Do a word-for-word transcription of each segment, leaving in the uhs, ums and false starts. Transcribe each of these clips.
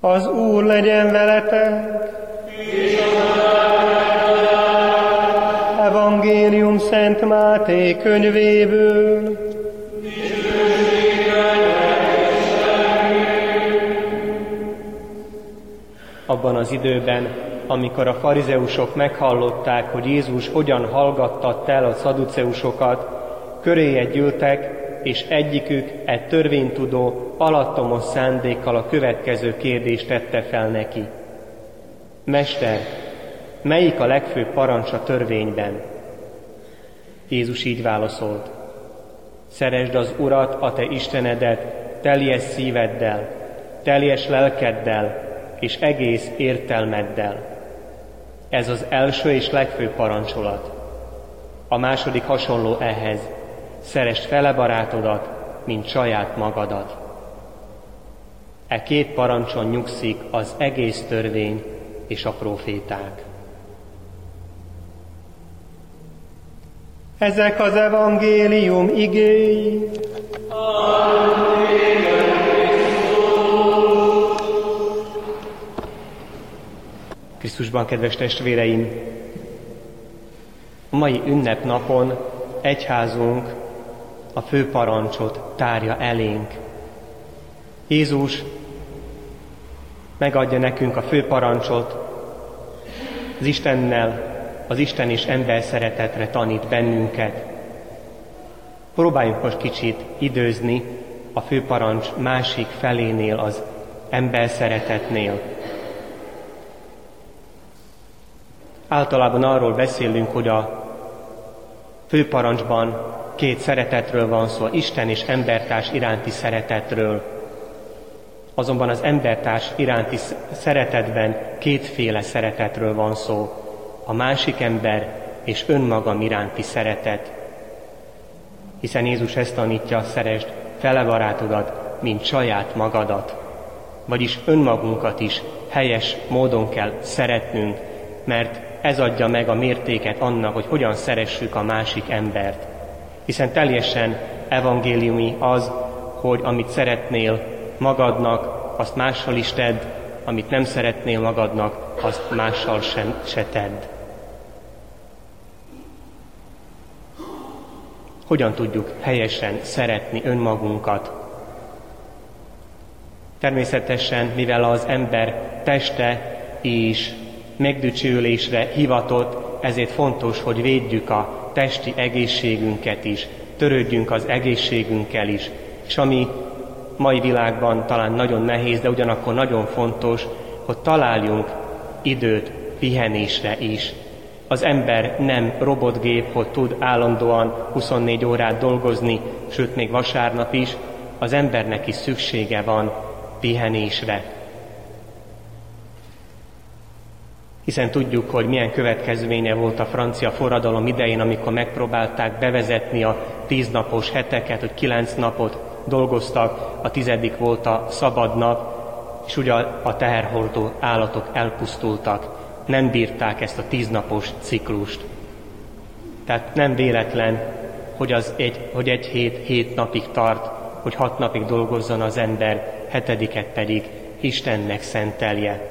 Az Úr legyen veletek! Evangélium Szent Máté könyvéből. Abban az időben, amikor a farizeusok meghallották, hogy Jézus hogyan hallgattatta el a szaduceusokat, köréje gyűltek, és egyikük egy törvénytudó alattomos szándékkal a következő kérdést tette fel neki. Mester, melyik a legfőbb parancs a törvényben? Jézus így válaszolt. Szeresd az Urat, a te Istenedet, teljes szíveddel, teljes lelkeddel és egész értelmeddel. Ez az első és legfőbb parancsolat. A második hasonló ehhez. Szeresd fele barátodat, mint saját magadat. E két parancson nyugszik az egész törvény és a próféták. Ezek az evangélium igéi. Krisztusban, kedves testvéreim! A mai ünnepnapon egyházunk a fő parancsot tárja elénk. Jézus megadja nekünk a fő parancsot, az Istennel, az Isten és ember szeretetre tanít bennünket. Próbáljunk most kicsit időzni a fő parancs másik felénél, az ember szeretetnél. Általában arról beszélünk, hogy a fő parancsban két szeretetről van szó, Isten és embertárs iránti szeretetről. Azonban az embertárs iránti szeretetben kétféle szeretetről van szó, a másik ember és önmagam iránti szeretet. Hiszen Jézus ezt tanítja, szeresd fele barátodat, mint saját magadat. Vagyis önmagunkat is helyes módon kell szeretnünk, mert ez adja meg a mértéket annak, hogy hogyan szeressük a másik embert. Hiszen teljesen evangéliumi az, hogy amit szeretnél magadnak, azt mással is tedd, amit nem szeretnél magadnak, azt mással sem se tedd. Hogyan tudjuk helyesen szeretni önmagunkat? Természetesen, mivel az ember teste is megdicsőlésre hivatott, ezért fontos, hogy védjük a testi egészségünket is, törődjünk az egészségünkkel is, és ami mai világban talán nagyon nehéz, de ugyanakkor nagyon fontos, hogy találjunk időt pihenésre is. Az ember nem robotgép, hogy tud állandóan huszonnégy órát dolgozni, sőt még vasárnap is, az embernek is szüksége van pihenésre. Hiszen tudjuk, hogy milyen következménye volt a francia forradalom idején, amikor megpróbálták bevezetni a tíznapos heteket, hogy kilenc napot dolgoztak, a tizedik volt a szabad nap, és ugye a teherhordó állatok elpusztultak, nem bírták ezt a tíznapos ciklust. Tehát nem véletlen, hogy, az egy, hogy egy hét hét napig tart, hogy hat napig dolgozzon az ember, hetediket pedig Istennek szentelje.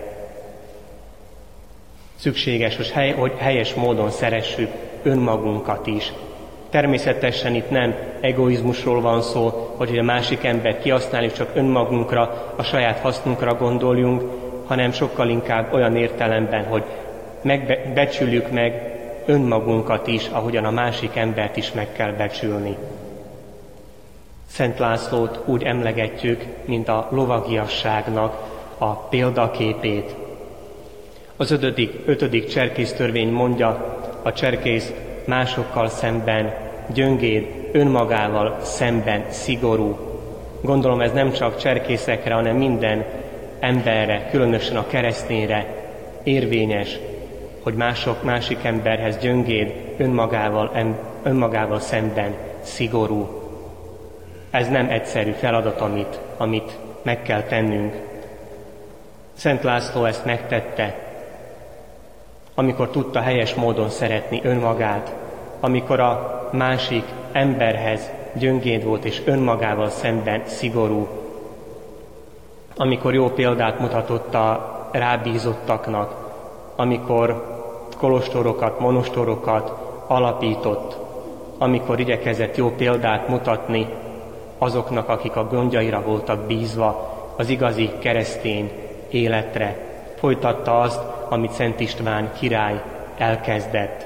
Szükséges, hogy helyes módon szeressük önmagunkat is. Természetesen itt nem egoizmusról van szó, hogy a másik embert kihasználjuk, csak önmagunkra, a saját hasznunkra gondoljunk, hanem sokkal inkább olyan értelemben, hogy megbecsüljük meg önmagunkat is, ahogyan a másik embert is meg kell becsülni. Szent Lászlót úgy emlegetjük, mint a lovagiasságnak a példaképét. Az ötödik, ötödik cserkésztörvény mondja, a cserkész másokkal szemben gyöngéd, önmagával szemben szigorú. Gondolom ez nem csak cserkészekre, hanem minden emberre, különösen a keresztényre érvényes, hogy mások, másik emberhez gyöngéd, önmagával, em, önmagával szemben szigorú. Ez nem egyszerű feladat, amit, amit meg kell tennünk. Szent László ezt megtette, amikor tudta helyes módon szeretni önmagát, amikor a másik emberhez gyöngéd volt és önmagával szemben szigorú. amikor jó példát mutatott a rábízottaknak, amikor kolostorokat, monostorokat alapított, amikor igyekezett jó példát mutatni azoknak, akik a gondjaira voltak bízva, az igazi keresztény életre. Folytatta azt, amit Szent István király elkezdett.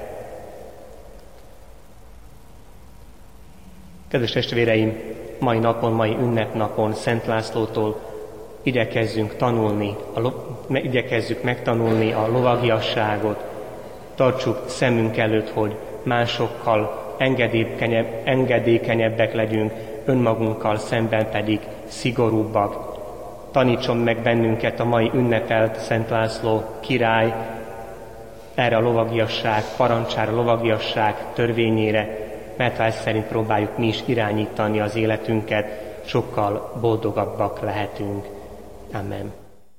Kedves testvéreim, mai napon, mai ünnepnapon Szent Lászlótól igyekezzünk tanulni, a lo- igyekezzük megtanulni a lovagiasságot, tartsuk szemünk előtt, hogy másokkal engedékenyebb, engedékenyebbek legyünk, önmagunkkal szemben pedig szigorúbbak. Tanítson meg bennünket a mai ünnepelt Szent László király erre a lovagiasság parancsára, a lovagiasság törvényére, mert ha ezt szerint próbáljuk mi is irányítani az életünket, sokkal boldogabbak lehetünk. Amen.